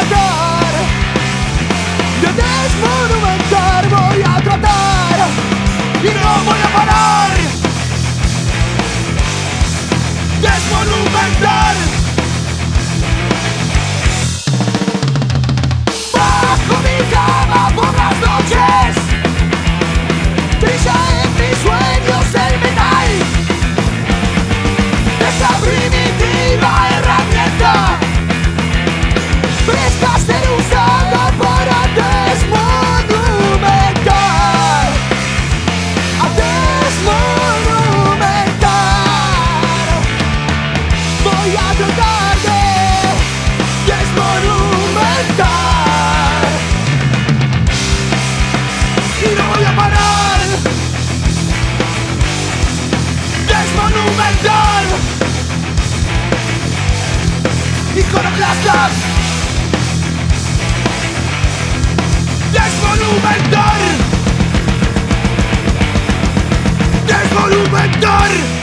tratar de desmonumentar, voy a tratar y no voy a parar. Desmonumentar. Bajo mi cama por las noches brilla en mis sueños el metal. Esta primitiva herramienta presta a ser usada para desmonumentar. A desmonumentar. Voy a tratar de desmonumentar y no voy a parar. Desmonumentar. Iconoclastas. Desmonumentar. Desmonumentar.